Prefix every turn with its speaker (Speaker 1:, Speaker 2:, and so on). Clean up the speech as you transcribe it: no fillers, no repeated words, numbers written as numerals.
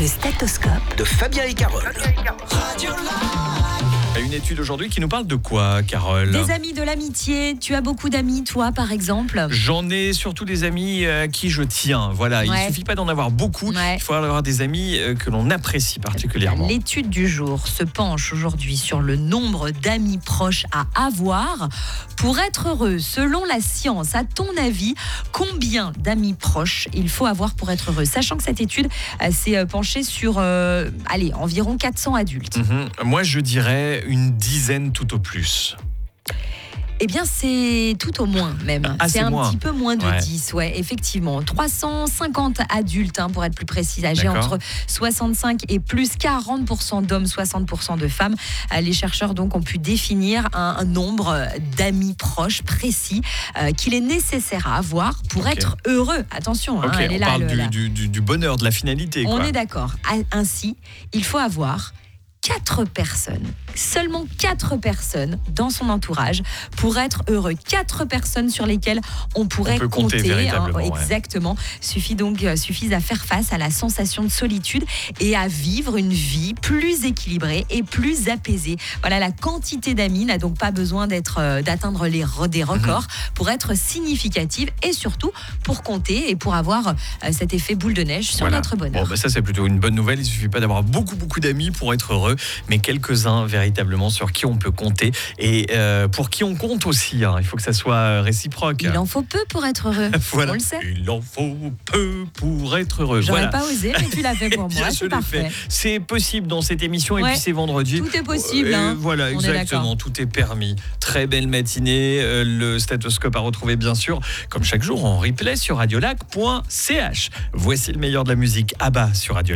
Speaker 1: Le stéthoscope
Speaker 2: de Fabien et Carole.
Speaker 3: Une étude aujourd'hui qui nous parle de quoi, Carole ?
Speaker 4: Des amis de l'amitié. Tu as beaucoup d'amis, toi, par exemple ?
Speaker 3: J'en ai surtout des amis à qui je tiens. Voilà, il ne suffit pas d'en avoir beaucoup.
Speaker 4: Ouais.
Speaker 3: Il faut avoir des amis que l'on apprécie particulièrement.
Speaker 4: L'étude du jour se penche aujourd'hui sur le nombre d'amis proches à avoir pour être heureux. Selon la science, à ton avis, combien d'amis proches il faut avoir pour être heureux ? Sachant que cette étude s'est penchée sur environ 400 adultes.
Speaker 3: Moi, je dirais une dizaine tout au plus.
Speaker 4: Eh bien, c'est tout au moins même.
Speaker 3: Ah,
Speaker 4: c'est
Speaker 3: c'est
Speaker 4: un
Speaker 3: moins.
Speaker 4: petit peu moins de
Speaker 3: Ouais.
Speaker 4: 10, ouais, effectivement. 350 adultes, pour être plus précis, âgés
Speaker 3: D'accord.
Speaker 4: entre 65 et plus, 40% d'hommes, 60% de femmes. Les chercheurs donc ont pu définir un nombre d'amis proches précis qu'il est nécessaire à avoir pour
Speaker 3: Ok.
Speaker 4: être heureux. Attention,
Speaker 3: Ok,
Speaker 4: elle est
Speaker 3: on
Speaker 4: là.
Speaker 3: parle du bonheur, de la finalité.
Speaker 4: On
Speaker 3: Quoi.
Speaker 4: est d'accord. Ainsi, il faut avoir 4 personnes, seulement 4 personnes dans son entourage pour être heureux. 4 personnes sur lesquelles on pourrait
Speaker 3: peut compter véritablement, ouais.
Speaker 4: Exactement. Suffisent à faire face à la sensation de solitude et à vivre une vie plus équilibrée et plus apaisée. Voilà, la quantité d'amis n'a donc pas besoin d'atteindre des records pour être significative et surtout pour compter et pour avoir cet effet boule de neige sur
Speaker 3: Voilà.
Speaker 4: notre bonheur.
Speaker 3: Bon, ça, c'est plutôt une bonne nouvelle. Il ne suffit pas d'avoir beaucoup d'amis pour être heureux, mais quelques-uns véritablement sur qui on peut compter et pour qui on compte aussi. Il faut que ça soit réciproque.
Speaker 4: Il en faut peu pour être heureux.
Speaker 3: Voilà.
Speaker 4: On le sait.
Speaker 3: Il en faut peu pour être heureux.
Speaker 4: J'aurais
Speaker 3: Voilà.
Speaker 4: pas osé, mais tu l'as fait pour
Speaker 3: Bien,
Speaker 4: moi.
Speaker 3: je
Speaker 4: C'est
Speaker 3: l'ai
Speaker 4: parfait.
Speaker 3: fait. C'est possible dans cette émission et
Speaker 4: Ouais.
Speaker 3: puis c'est vendredi.
Speaker 4: Tout est possible.
Speaker 3: Voilà,
Speaker 4: On est
Speaker 3: exactement.
Speaker 4: d'accord.
Speaker 3: Tout est permis. Très belle matinée. Le stéthoscope à retrouver bien sûr, comme chaque jour, en replay sur radiolac.ch. Voici le meilleur de la musique. ABBA sur Radio.